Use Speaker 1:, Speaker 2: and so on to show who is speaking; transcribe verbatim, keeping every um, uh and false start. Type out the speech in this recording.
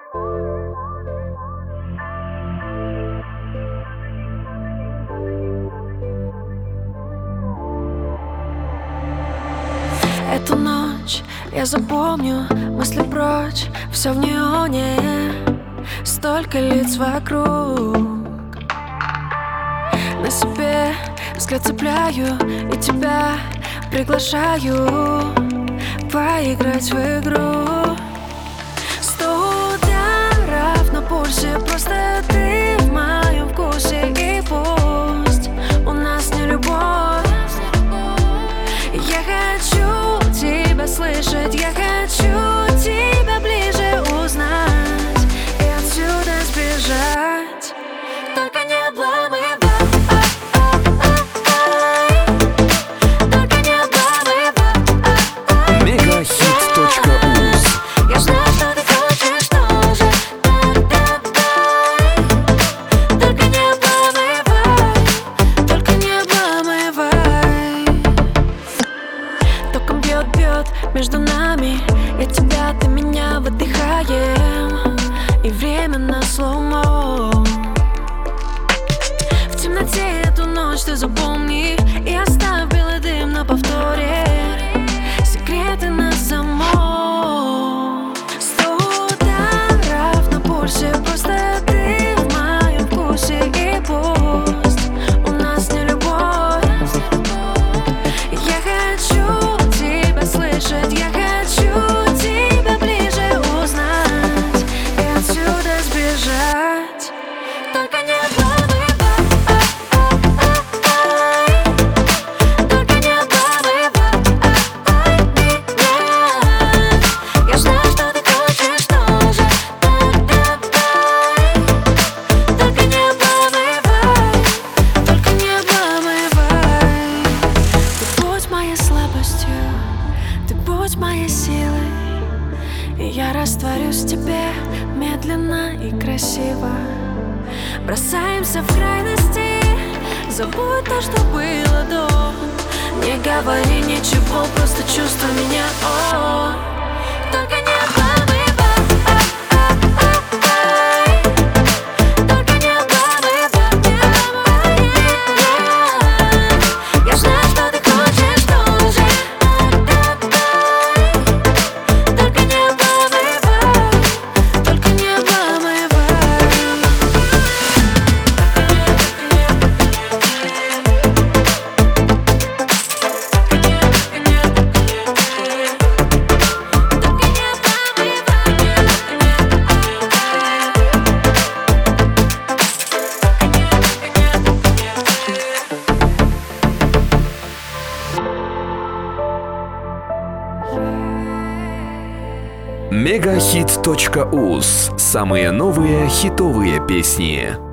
Speaker 1: Эту ночь я запомню, мысли прочь, все в неоне, столько лиц вокруг. На себе взгляд цепляю и тебя приглашаю поиграть в игру. Сто ударов на пульсе, просто ты в моем вкусе. И пусть у нас не любовь, я хочу тебя слышать, я хочу тебя ближе узнать и отсюда сбежать. Только не обламывай. Между нами, я тебя, ты меня, выдыхаем, и время на слоумо. В темноте эту ночь ты запомни и оставь белый дым на повторе, секреты на замок. Сто ударов на пульсе, просто ты в моем вкусе. И пусть у нас не любовь, я хочу тебя слышать, я хочу тебя ближе узнать и отсюда сбежать. Только не обламывай, только не обламывай меня. Я знаю, что ты хочешь тоже, только не обламывай, только не обламывай. Ты будь моей слабостью, ты будь моей силой, и я растворюсь в тебе медленно и красиво. Бросаемся в крайности, забудь то, что было до. Не говори ничего, просто чувствуй меня, о. Только не
Speaker 2: Мегахит точка уз. Самые новые хитовые песни.